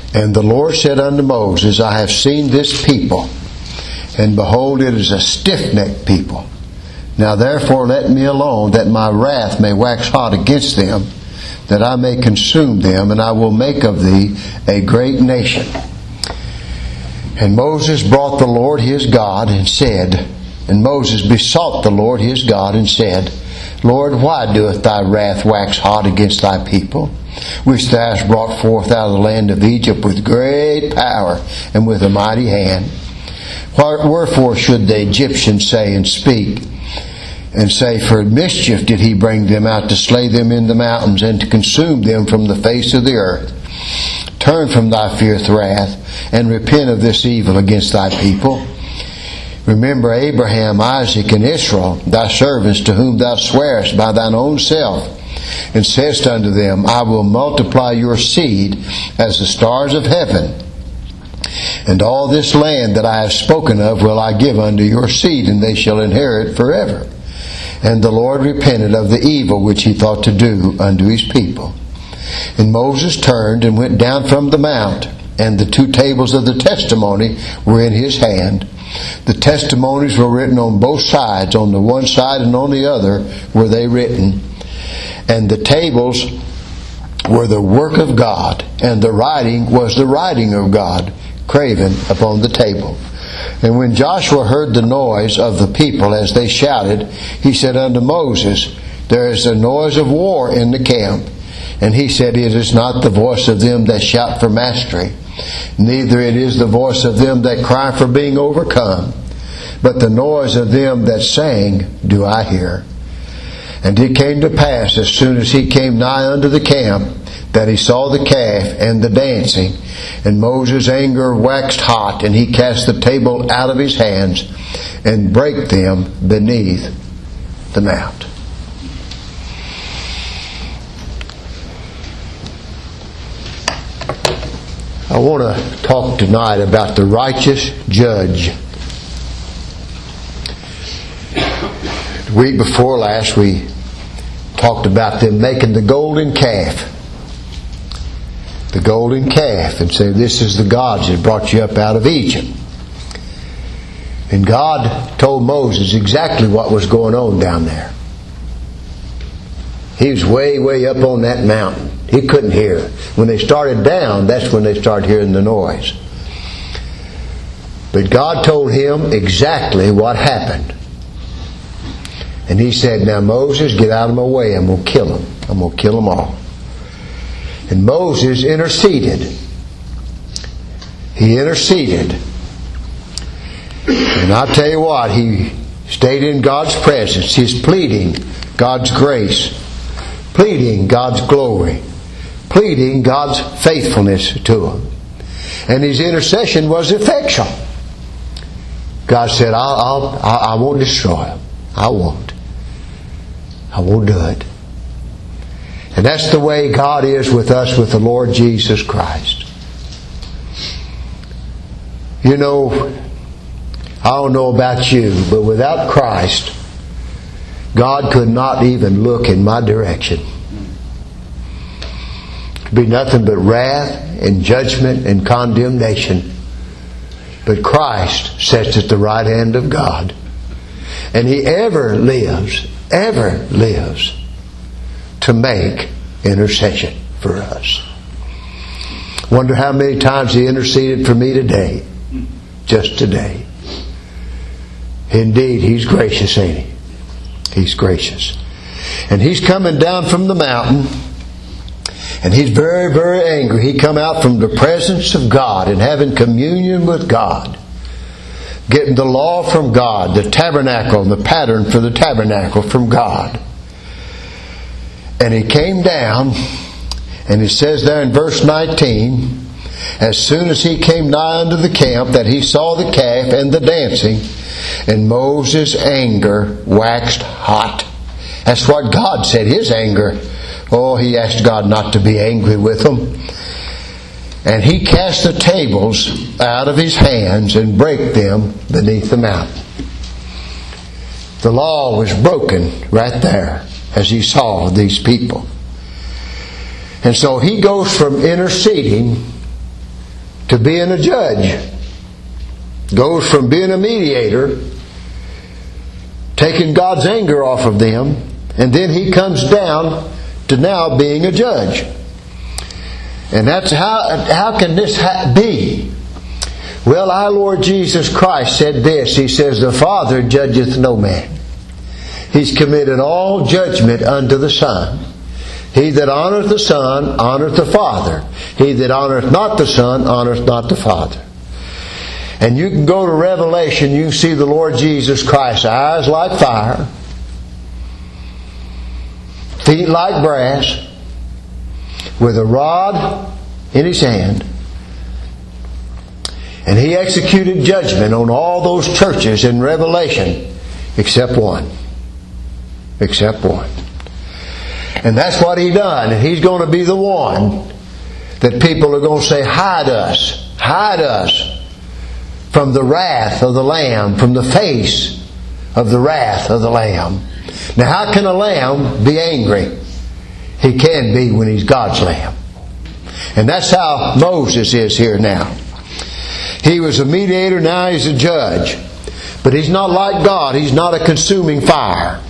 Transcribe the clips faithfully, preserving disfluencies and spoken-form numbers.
And the Lord said unto Moses, I have seen this people, and behold, it is a stiff-necked people. Now therefore let me alone, that my wrath may wax hot against them, that I may consume them, and I will make of thee a great nation. And Moses brought the Lord his God, and said, and Moses besought the Lord his God, and said, Lord, why doeth thy wrath wax hot against thy people, which thou hast brought forth out of the land of Egypt with great power and with a mighty hand? Wherefore should the Egyptians say and speak, and say, for mischief did he bring them out, to slay them in the mountains, and to consume them from the face of the earth? Turn from thy fierce wrath, and repent of this evil against thy people. Remember Abraham, Isaac, and Israel, thy servants, to whom thou swarest by thine own self, and saidst unto them, I will multiply your seed as the stars of heaven. And all this land that I have spoken of will I give unto your seed, and they shall inherit forever. And the Lord repented of the evil which he thought to do unto his people. And Moses turned and went down from the mount, and the two tables of the testimony were in his hand. The testimonies were written on both sides, on the one side and on the other were they written. And the tables were the work of God, and the writing was the writing of God, graven upon the table. And when Joshua heard the noise of the people as they shouted, he said unto Moses, there is a noise of war in the camp. And he said, it is not the voice of them that shout for mastery, neither it is the voice of them that cry for being overcome, but the noise of them that sang do I hear. And it came to pass, as soon as he came nigh unto the camp, that he saw the calf and the dancing. And Moses' anger waxed hot, and he cast the table out of his hands, and brake them beneath the mount. I want to talk tonight about the righteous judge. The week before last we talked about them making the golden calf. The golden calf, and say this is the gods that brought you up out of Egypt. And God told Moses exactly what was going on down there. He was way, way up on that mountain. He couldn't hear. When they started down, that's when they started hearing the noise. But God told him exactly what happened. And he said, now Moses, get out of my way. I'm going to kill them. I'm going to kill them all. And Moses interceded. He interceded. And I'll tell you what, he stayed in God's presence. He's pleading God's grace, pleading God's glory, pleading God's faithfulness to him. And his intercession was effectual. God said, I'll, I'll, I won't destroy them. I won't. I won't do it. And that's the way God is with us, with the Lord Jesus Christ. You know, I don't know about you, but without Christ, God could not even look in my direction. It'd be nothing but wrath and judgment and condemnation. But Christ sits at the right hand of God. And He ever lives, ever lives to make intercession for us. Wonder how many times He interceded for me today. Just today. Indeed, He's gracious, ain't He? He's gracious. And He's coming down from the mountain, and He's very, very angry. He come out from the presence of God and having communion with God, getting the law from God, the tabernacle, the pattern for the tabernacle from God. And He came down, and it says there in verse nineteen, as soon as He came nigh unto the camp, that He saw the calf and the dancing, and Moses' anger waxed hot. That's what God said, His anger. Oh, he asked God not to be angry with them. And He cast the tables out of His hands and brake them beneath the mountain. The law was broken right there as He saw these people. And so He goes from interceding to being a judge. Goes from being a mediator, taking God's anger off of them, and then He comes down to now being a judge. And that's how, how can this ha- be? Well, our Lord Jesus Christ said this. He says, the Father judgeth no man. He's committed all judgment unto the Son. He that honoreth the Son, honoreth the Father. He that honoreth not the Son, honoreth not the Father. And you can go to Revelation, you can see the Lord Jesus Christ, eyes like fire, feet like brass, with a rod in His hand. And He executed judgment on all those churches in Revelation, except one. Except one. And that's what He done. And He's going to be the one that people are going to say, hide us, hide us from the wrath of the Lamb, from the face of the wrath of the Lamb. Now, how can a lamb be angry? He can be when he's God's lamb. And that's how Moses is here now. He was a mediator, now he's a judge. But he's not like God. He's not a consuming fire.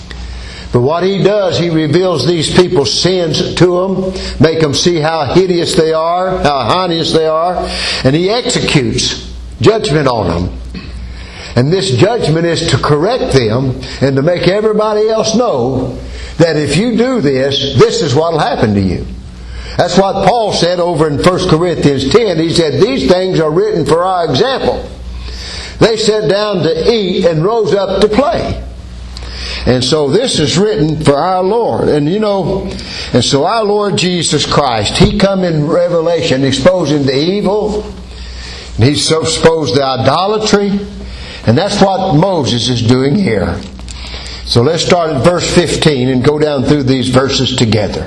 But what He does, He reveals these people's sins to them, make them see how hideous they are, how heinous they are, and He executes judgment on them. And this judgment is to correct them and to make everybody else know that if you do this, this is what will happen to you. That's what Paul said over in First Corinthians ten. He said, these things are written for our example. They sat down to eat and rose up to play. And so this is written for our Lord. And you know, and so our Lord Jesus Christ, He come in Revelation exposing the evil. And He exposed the idolatry. And that's what Moses is doing here. So let's start at verse fifteen and go down through these verses together.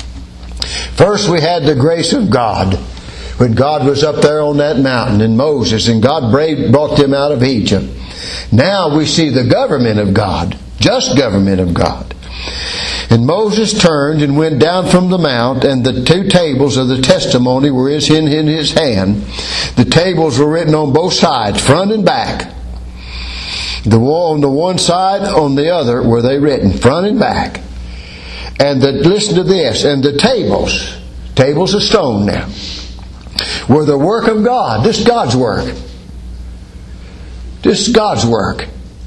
First we had the grace of God. When God was up there on that mountain and Moses, and God brought them out of Egypt. Now we see the government of God. Just government of God. And Moses turned and went down from the mount, and the two tables of the testimony were in his hand. The tables were written on both sides, front and back. The wall on the one side, on the other were they written, front and back. And the, listen to this, and the tables, tables of stone now, were the work of God. This is God's work. This is God's work.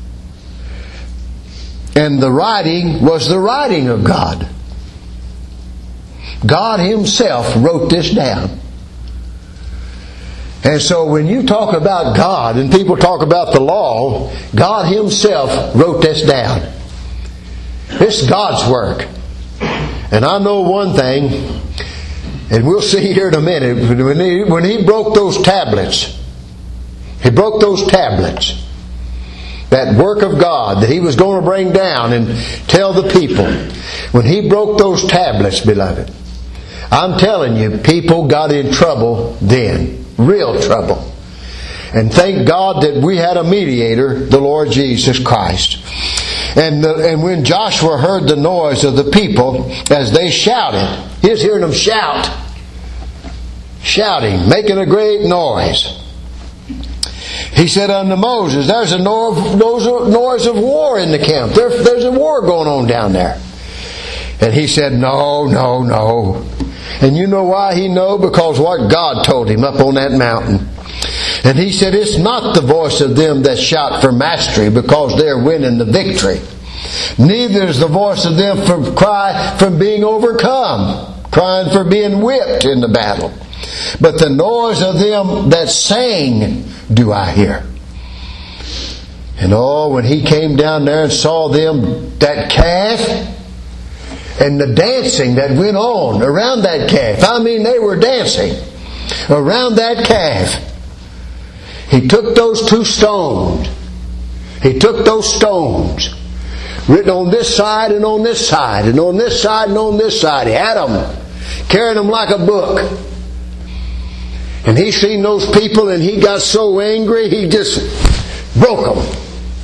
And the writing was the writing of God. God Himself wrote this down. And so when you talk about God and people talk about the law, God Himself wrote this down. This is God's work. And I know one thing, and we'll see here in a minute, when he, when he broke those tablets, He broke those tablets, that work of God that He was going to bring down and tell the people. When He broke those tablets, beloved, I'm telling you, people got in trouble then. Real trouble. And thank God that we had a mediator, the Lord Jesus Christ. And, the, and when Joshua heard the noise of the people as they shouted, he was hearing them shout. Shouting, making a great noise. He said unto Moses, there's a noise of war in the camp. There, there's a war going on down there. And he said, no, no, no. And you know why he knew? Because what God told him up on that mountain. And he said, it's not the voice of them that shout for mastery because they're winning the victory. Neither is the voice of them from cry from being overcome, crying for being whipped in the battle. But the noise of them that sang do I hear. And oh, when he came down there and saw them, that calf, and the dancing that went on around that calf. I mean, they were dancing around that calf. He took those two stones. He took those stones, written on this side and on this side, and on this side and on this side. He had them, carrying them like a book. And he seen those people and he got so angry, he just broke them.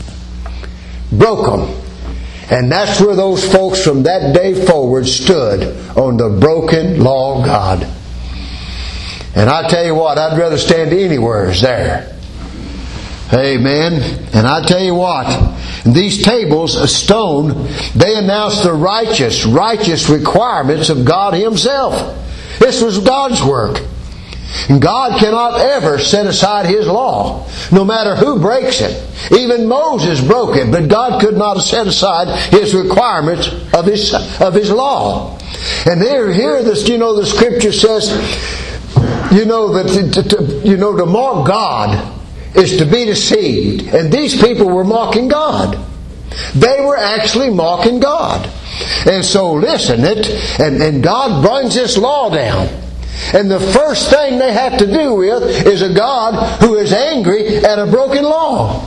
Broke them. And that's where those folks from that day forward stood, on the broken law of God. And I tell you what, I'd rather stand anywhere as there. Amen. And I tell you what, these tables of stone, they announce the righteous, righteous requirements of God Himself. This was God's work. And God cannot ever set aside His law, no matter who breaks it. Even Moses broke it, but God could not set aside His requirements of His of His law. And here, here, this, you know, the Scripture says, you know that to, to, you know to mock God is to be deceived. And these people were mocking God. They were actually mocking God. And so listen, it and, and God brings this law down. And the first thing they have to do with is a God who is angry at a broken law.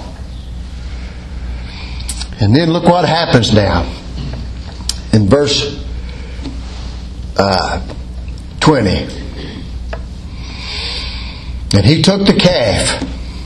And then look what happens now. In verse uh, twenty. And he took the calf.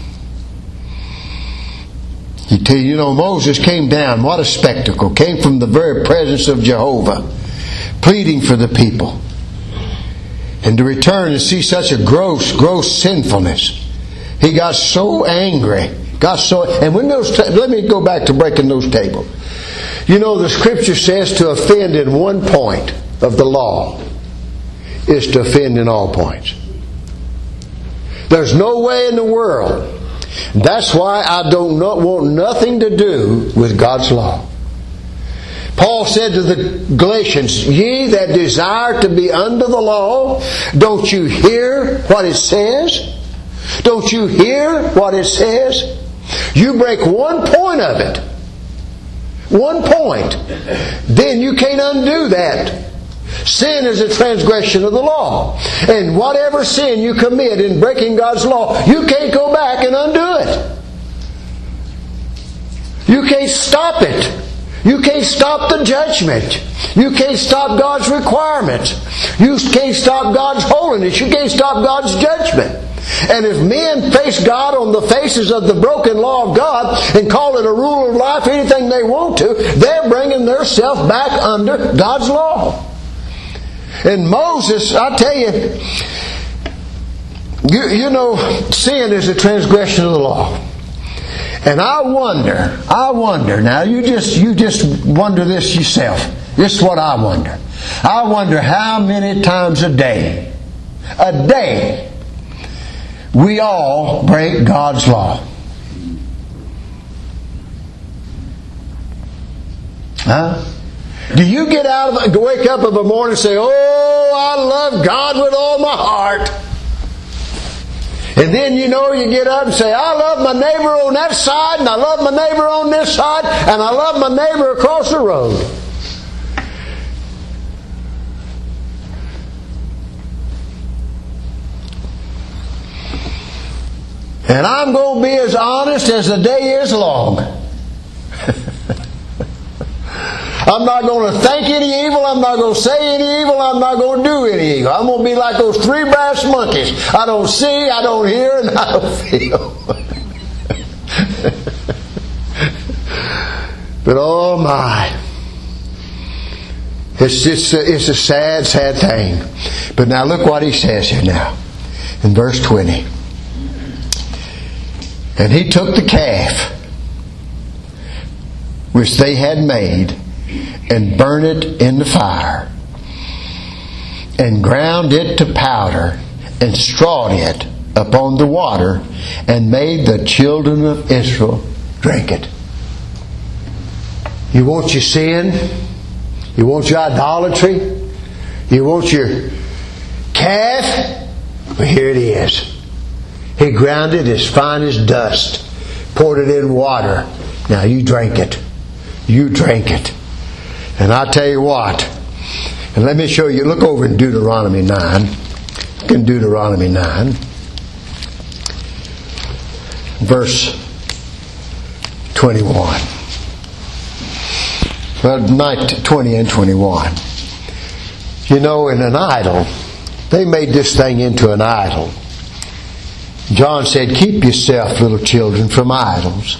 You tell you, you know, Moses came down. What a spectacle. Came from the very presence of Jehovah, pleading for the people. And to return and see such a gross, gross sinfulness. He got so angry. Got so, and when those, let me go back to breaking those tables. You know, the Scripture says to offend in one point of the law is to offend in all points. There's no way in the world. That's why I don't want nothing to do with God's law. Paul said to the Galatians, ye that desire to be under the law, don't you hear what it says? Don't you hear what it says? You break one point of it. One point. Then you can't undo that. Sin is a transgression of the law. And whatever sin you commit in breaking God's law, you can't go back and undo it. You can't stop it. You can't stop the judgment. You can't stop God's requirements. You can't stop God's holiness. You can't stop God's judgment. And if men face God on the faces of the broken law of God and call it a rule of life, anything they want to, they're bringing themselves back under God's law. And Moses, I tell you, you, you know, sin is a transgression of the law. And I wonder, I wonder, now you just you just wonder this yourself. This is what I wonder. I wonder how many times a day, a day, we all break God's law. Huh? Do you get out of wake up of a morning and say, oh, I love God with all my heart? And then you know you get up and say, I love my neighbor on that side, and I love my neighbor on this side, and I love my neighbor across the road. And I'm going to be as honest as the day is long. I'm not going to think any evil. I'm not going to say any evil. I'm not going to do any evil. I'm going to be like those three brass monkeys. I don't see, I don't hear, and I don't feel. But oh my. It's just a, it's a sad, sad thing. But now look what he says here now. In verse twenty. And he took the calf which they had made, and burned it in the fire, and ground it to powder, and strawed it upon the water, and made the children of Israel drink it. You want your sin? You want your idolatry? You want your calf? Well, here it is. He ground it as fine as dust, poured it in water. Now you drink it. You drink it. And I tell you what, and let me show you, look over in Deuteronomy nine. Look in Deuteronomy nine. Verse twenty-one. Well, twenty and twenty-one. You know, in an idol, they made this thing into an idol. John said, keep yourself, little children, from idols.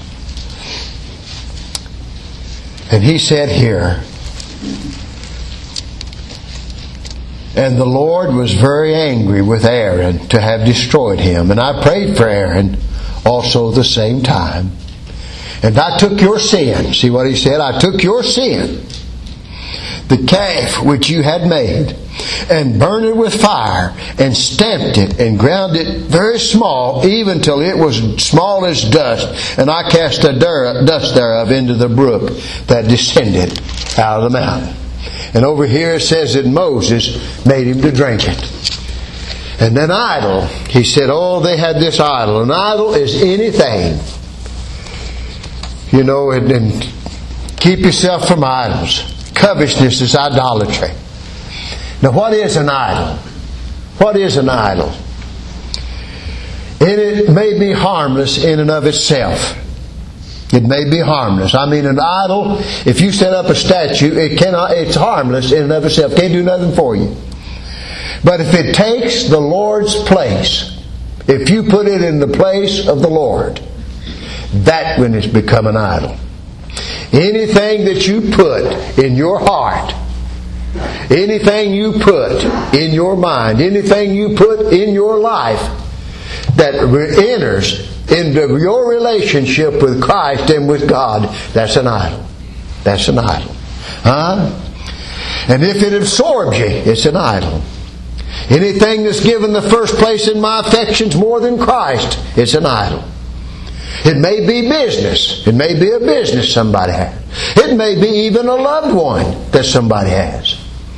And he said here, And the Lord was very angry with Aaron to have destroyed him. And I prayed for Aaron also the same time. And I took your sin. See what he said? I took your sin, the calf which you had made, and burned it with fire, and stamped it, and ground it very small, even till it was small as dust. And I cast the dust thereof into the brook that descended out of the mountain. And over here it says that Moses made him to drink it. And then idol, he said, oh, they had this idol. An idol is anything. You know, and, and keep yourself from idols. Covetousness is idolatry. Now, what is an idol? What is an idol? And it may be harmless in and of itself. It may be harmless. I mean, an idol, if you set up a statue, it cannot. It's harmless in and of itself. Can't do nothing for you. But if it takes the Lord's place, if you put it in the place of the Lord, that when it's become an idol. Anything that you put in your heart, anything you put in your mind, anything you put in your life that enters into your relationship with Christ and with God, that's an idol. That's an idol. Huh? And if it absorbs you, it's an idol. Anything that's given the first place in my affections more than Christ, it's an idol. It may be business. It may be a business somebody has. It may be even a loved one that somebody has.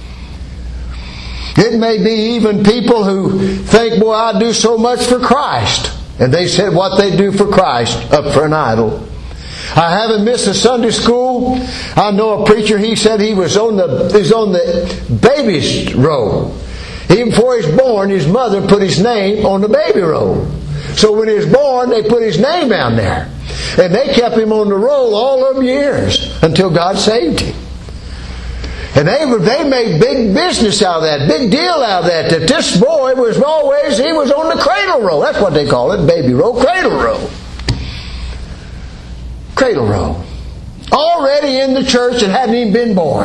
It may be even people who think, boy, I do so much for Christ. And they said what they do for Christ up for an idol. I haven't missed a Sunday school. I know a preacher, he said he was on the, he's on the baby's roll. Even before he's born, his mother put his name on the baby roll. So when he was born, they put his name down there. And they kept him on the roll all of them years until God saved him. And they they made big business out of that, big deal out of that, that this boy was always, he was on the cradle roll. That's what they call it, baby roll, cradle roll. Cradle roll. Already in the church and hadn't even been born.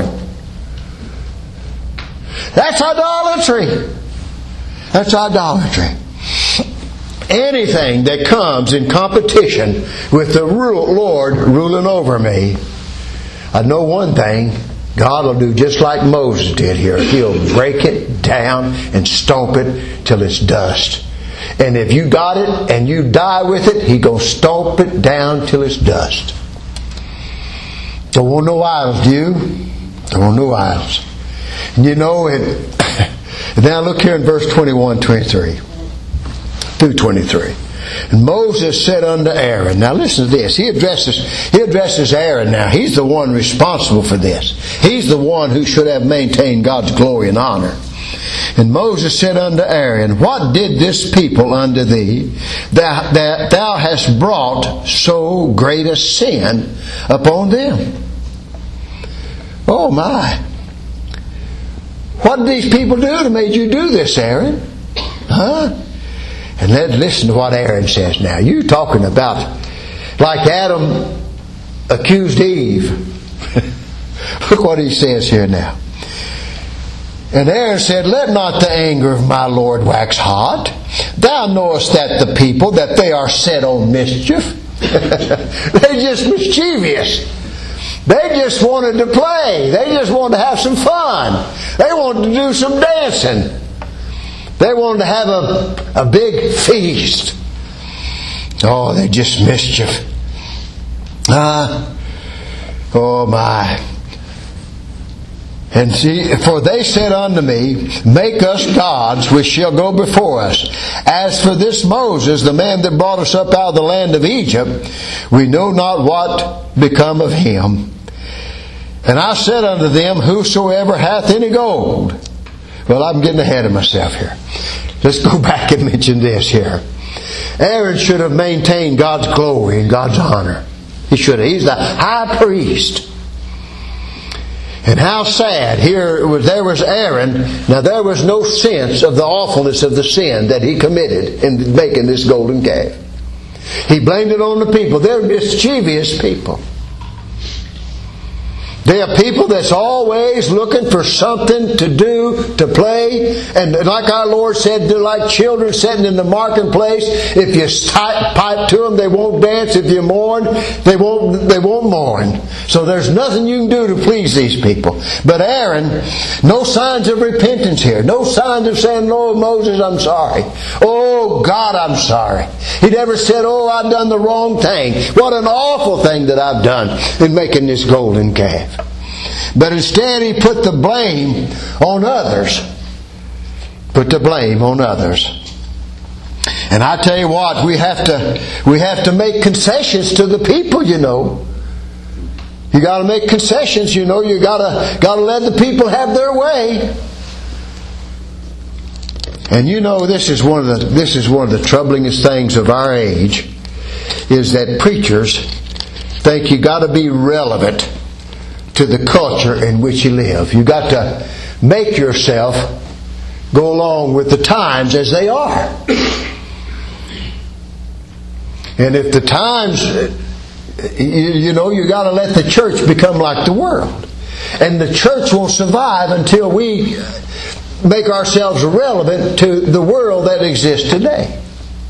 That's idolatry. That's idolatry. Anything that comes in competition with the Lord ruling over me, I know one thing, God will do just like Moses did here. He'll break it down and stomp it till it's dust. And if you got it and you die with it, He's going to stomp it down till it's dust. Don't want no idols, do you? Don't want no idols. And you know, it, now look here in verse twenty-one, twenty-three. Through twenty-three. And Moses said unto Aaron, now listen to this, he addresses he addresses Aaron now. He's the one responsible for this. He's the one who should have maintained God's glory and honor. And Moses said unto Aaron, what did this people unto thee, that, that thou hast brought so great a sin upon them? Oh my. What did these people do that made you do this, Aaron? Huh? And let's listen to what Aaron says now. You're talking about like Adam accused Eve. Look what he says here now. And Aaron said, let not the anger of my Lord wax hot. Thou knowest that the people, that they are set on mischief. They're just mischievous. They just wanted to play. They just wanted to have some fun. They wanted to do some dancing. They wanted to have a, a big feast. Oh, they just mischief. Ah, uh, oh my. And see, for they said unto me, make us gods which shall go before us. As for this Moses, the man that brought us up out of the land of Egypt, we know not what become of him. And I said unto them, whosoever hath any gold. Well, I'm getting ahead of myself here. Let's go back and mention this here. Aaron should have maintained God's glory and God's honor. He should have. He's the high priest. And how sad. Here was there was Aaron. Now there was no sense of the awfulness of the sin that he committed in making this golden calf. He blamed it on the people. They're mischievous people. They are people that's always looking for something to do, to play. And like our Lord said, they're like children sitting in the marketplace. If you pipe to them, they won't dance. If you mourn, they won't, they won't mourn. So there's nothing you can do to please these people. But Aaron, no signs of repentance here. No signs of saying, "Lord Moses, I'm sorry. Oh God, I'm sorry." He never said, "Oh, I've done the wrong thing. What an awful thing that I've done in making this golden calf." But instead he put the blame on others. Put the blame on others. And I tell you what, we have to we have to make concessions to the people, you know. You got to make concessions, you know. You got to got to let the people have their way. And you know, this is one of the this is one of the troublingest things of our age, is that preachers think you got to be relevant to the culture in which you live. You got to make yourself go along with the times as they are. And if the times, you, you know, you got to let the church become like the world. And the church won't survive until we make ourselves relevant to the world that exists today.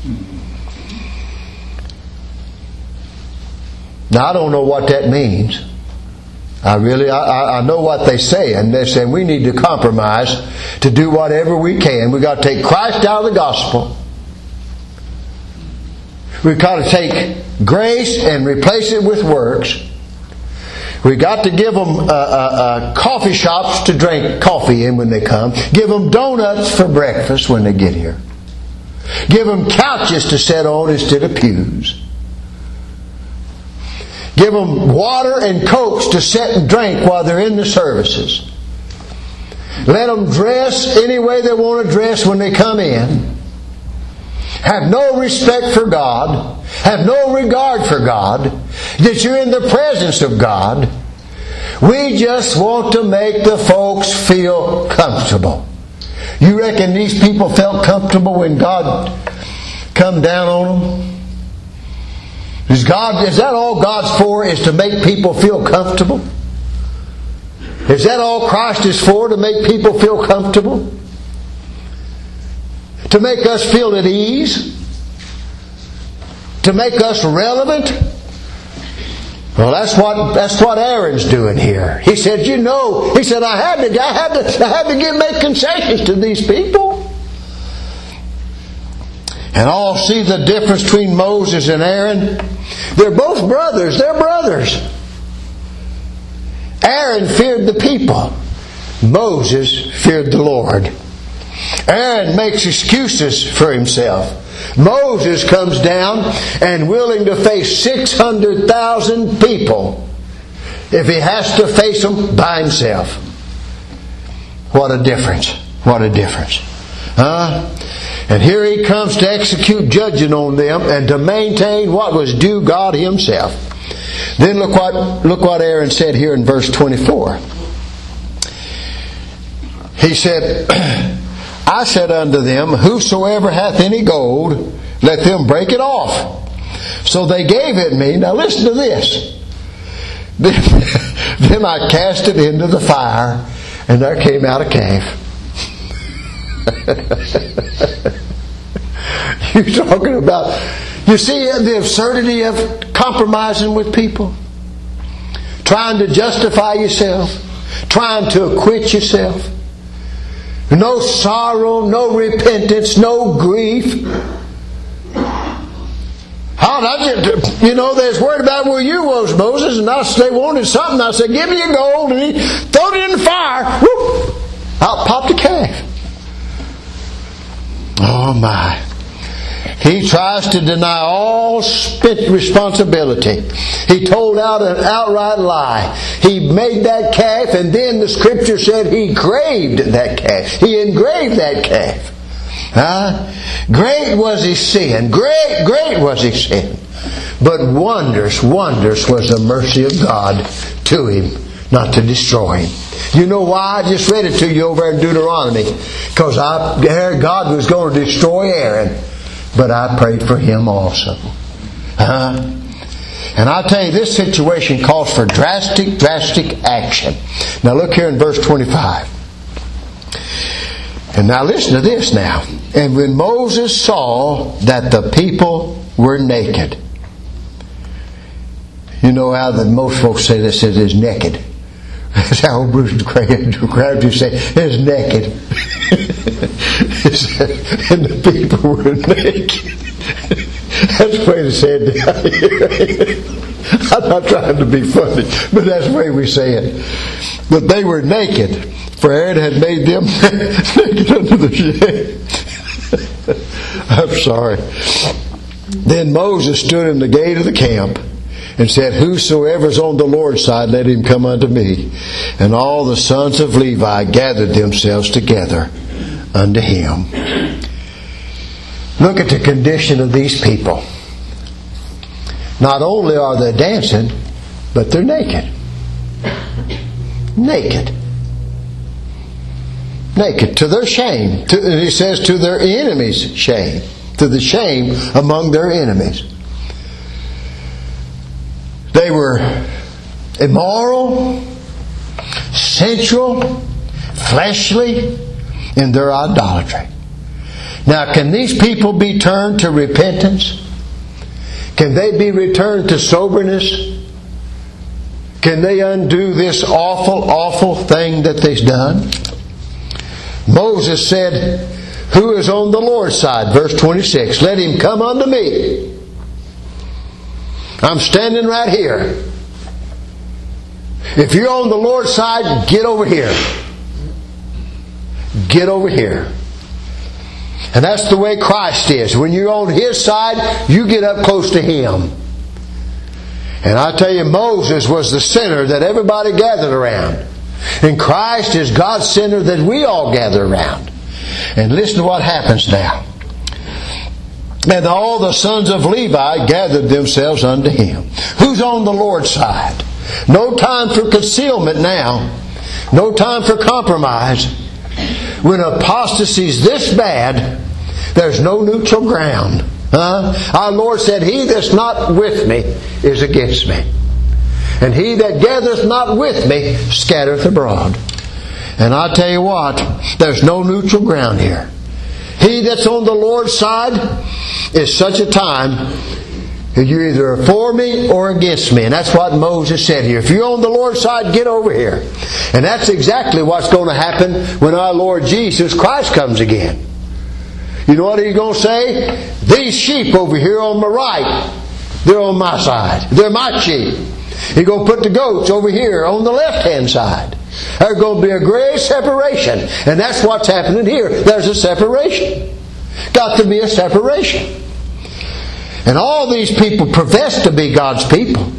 Now, I don't know what that means. I really, I, I know what they say, and they're saying we need to compromise to do whatever we can. We've got to take Christ out of the gospel. We've got to take grace and replace it with works. We've got to give them uh, uh, uh, coffee shops to drink coffee in when they come. Give them donuts for breakfast when they get here. Give them couches to sit on instead of pews. Give them water and cokes to sit and drink while they're in the services. Let them dress any way they want to dress when they come in. Have no respect for God. Have no regard for God. That you're in the presence of God. We just want to make the folks feel comfortable. You reckon these people felt comfortable when God come down on them? Is God, is that all God's for, is to make people feel comfortable? Is that all Christ is for, to make people feel comfortable? To make us feel at ease? To make us relevant? Well, that's what that's what Aaron's doing here. He said, you know, he said, I had to I had to I had to give make concessions to these people. And all see the difference between Moses and Aaron. They're both brothers. They're brothers. Aaron feared the people. Moses feared the Lord. Aaron makes excuses for himself. Moses comes down and willing to face six hundred thousand people if he has to face them by himself. What a difference. What a difference. Huh? And here he comes to execute judging on them and to maintain what was due God Himself. Then look what look what Aaron said here in verse twenty-four. He said, I said unto them, whosoever hath any gold, let them break it off. So they gave it me. Now listen to this. Then, then I cast it into the fire, and there came out a calf. You're talking about, you see the absurdity of compromising with people? Trying to justify yourself. Trying to acquit yourself. No sorrow, no repentance, no grief. How does it, you know, there's word about where you was, Moses, and I, they wanted something. I said, give me your gold, and he threw it in the fire. Whoop, out popped the calf. Oh my. He tries to deny all responsibility. He told out an outright lie. He made that calf, and then the Scripture said he graved that calf. He engraved that calf. Huh? Great was his sin. Great, great was his sin. But wondrous, wondrous was the mercy of God to him, not to destroy him. You know why? I just read it to you over in Deuteronomy. Because I, God was going to destroy Aaron. But I prayed for him also. Huh? And I'll tell you, this situation calls for drastic, drastic action. Now look here in verse twenty-five. And now listen to this now. And when Moses saw that the people were naked. You know how the most folks say this is naked. That's how old Bruce Crabtree say it's naked. And the people were naked. That's the way to say it down here. I'm not trying to be funny, but that's the way we say it. But they were naked, for Aaron had made them naked under the shade. I'm sorry. Then Moses stood in the gate of the camp and said, Whosoever is on the Lord's side, let him come unto me. And all the sons of Levi gathered themselves together unto him. Look at the condition of these people. Not only are they dancing, but they're naked. Naked. Naked. To their shame. To, and he says to their enemies' shame. To the shame among their enemies. They were immoral, sensual, fleshly in their idolatry. Now, can these people be turned to repentance? Can they be returned to soberness? Can they undo this awful, awful thing that they've done? Moses said, Who is on the Lord's side? Verse twenty-six. Let him come unto me. I'm standing right here. If you're on the Lord's side, get over here. Get over here. And that's the way Christ is. When you're on His side, you get up close to Him. And I tell you, Moses was the center that everybody gathered around. And Christ is God's center that we all gather around. And listen to what happens now. And all the sons of Levi gathered themselves unto him. Who's on the Lord's side? No time for concealment now. No time for compromise. When apostasy's this bad, there's no neutral ground. Huh? Our Lord said, He that's not with me is against me. And he that gathereth not with me scattereth abroad. And I tell you what, there's no neutral ground here. He that's on the Lord's side is such a time that you're either for me or against me. And that's what Moses said here. If you're on the Lord's side, get over here. And that's exactly what's going to happen when our Lord Jesus Christ comes again. You know what He's going to say? These sheep over here on my right, they're on my side. They're my sheep. He's going to put the goats over here on the left-hand side. There's going to be a great separation. And that's what's happening here. There's a separation. Got to be a separation. And all these people profess to be God's people.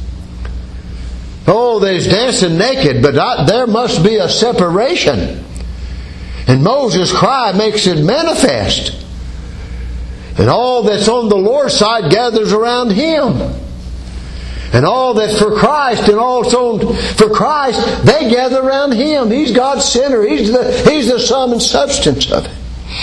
Oh, they're dancing naked, but not, there must be a separation. And Moses' cry makes it manifest. And all that's on the Lord's side gathers around Him. And all that's for Christ and all that's on for Christ, they gather around Him. He's God's center. He's the, He's the sum and substance of it.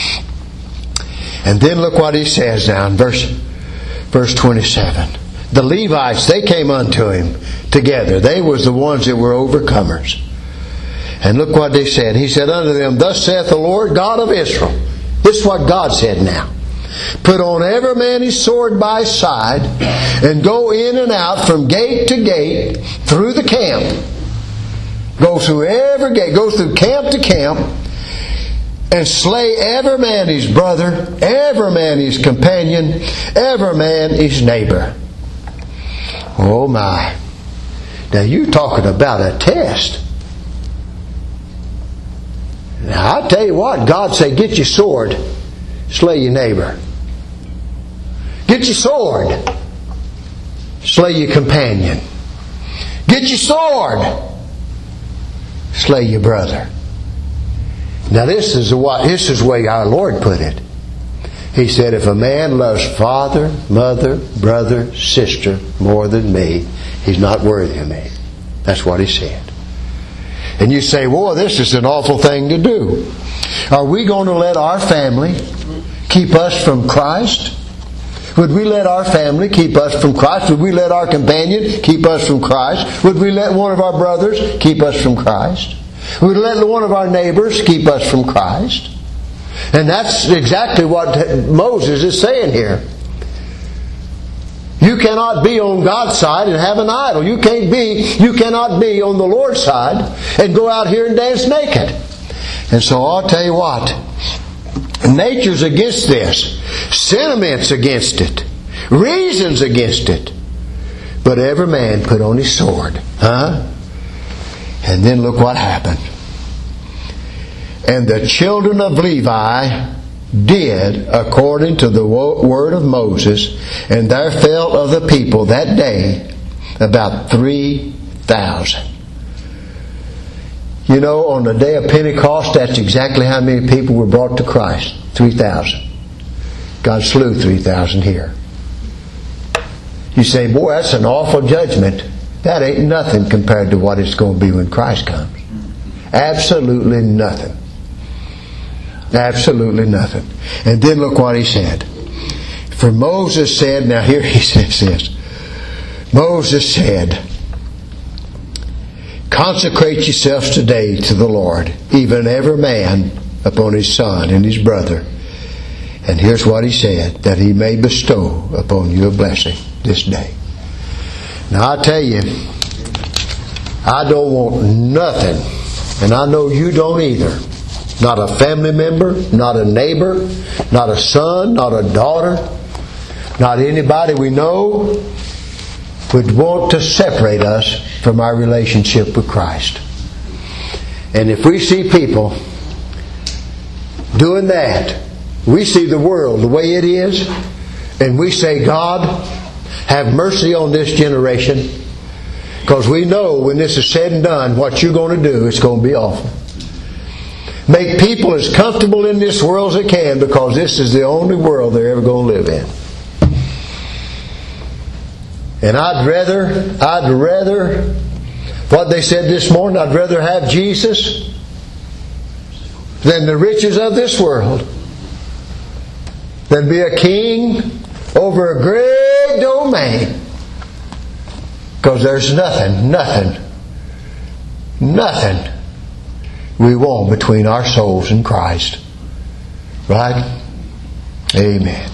And then look what He says now in verse, verse twenty-seven. The Levites, they came unto Him together. They was the ones that were overcomers. And look what they said. He said unto them, Thus saith the Lord God of Israel. This is what God said now. Put on every man his sword by his side, and go in and out from gate to gate through the camp. Go through every gate. Go through camp to camp, and slay every man his brother, every man his companion, every man his neighbor. Oh my. Now you're talking about a test. Now I tell you what, God say, get your sword, slay your neighbor. Get your sword, slay your companion. Get your sword, slay your brother. Now this is the what this is the way our Lord put it. He said, if a man loves father, mother, brother, sister more than me, he's not worthy of me. That's what He said. And you say, well, this is an awful thing to do. Are we going to let our family keep us from Christ? Would we let our family keep us from Christ? Would we let our companion keep us from Christ? Would we let one of our brothers keep us from Christ? Would we let one of our neighbors keep us from Christ? And that's exactly what Moses is saying here. You cannot be on God's side and have an idol. You can't be, you cannot be on the Lord's side and go out here and dance naked. And so I'll tell you what, nature's against this. Sentiment's against it. Reason's against it. But every man put on his sword. Huh? And then look what happened. And the children of Levi did according to the word of Moses, and there fell of the people that day about three thousand. You know, on the day of Pentecost, that's exactly how many people were brought to Christ. three thousand. God slew three thousand here. You say, boy, that's an awful judgment. That ain't nothing compared to what it's going to be when Christ comes. Absolutely nothing. Absolutely nothing. And then look what he said. For Moses said, now here he says this. Moses said, consecrate yourselves today to the Lord, even every man upon his son and his brother. And here's what he said, that he may bestow upon you a blessing this day. Now I tell you, I don't want nothing, and I know you don't either. Not a family member, not a neighbor, not a son, not a daughter, not anybody we know would want to separate us from our relationship with Christ. And if we see people doing that, we see the world the way it is, and we say, God, have mercy on this generation, because we know when this is said and done, what you're going to do, it's going to be awful. Make people as comfortable in this world as they can, because this is the only world they're ever going to live in. And I'd rather, I'd rather, what they said this morning, I'd rather have Jesus than the riches of this world. Than be a king over a great domain. Because there's nothing, nothing, nothing we want between our souls and Christ. Right? Amen.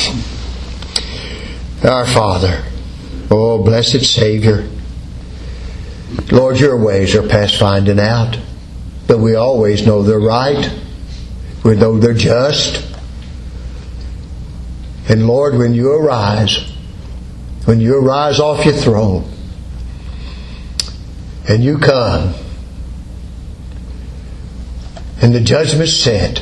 Our Father, oh blessed Savior, Lord, your ways are past finding out, but we always know they're right. We know they're just. And Lord, when you arise, when you arise off your throne, and you come, and the judgment's set,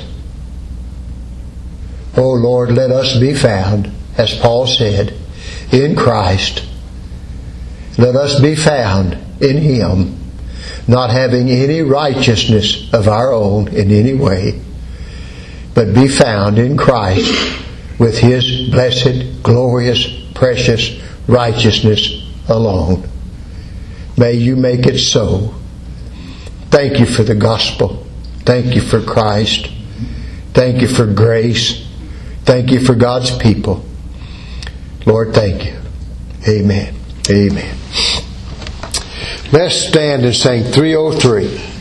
oh Lord, let us be found, as Paul said, in Christ. Let us be found in Him, not having any righteousness of our own in any way, but be found in Christ with His blessed, glorious, precious righteousness alone. May you make it so. Thank you for the gospel. Thank you for Christ. Thank you for grace. Thank you for God's people. Lord, thank you. Amen. Amen. Let's stand and sing three oh three.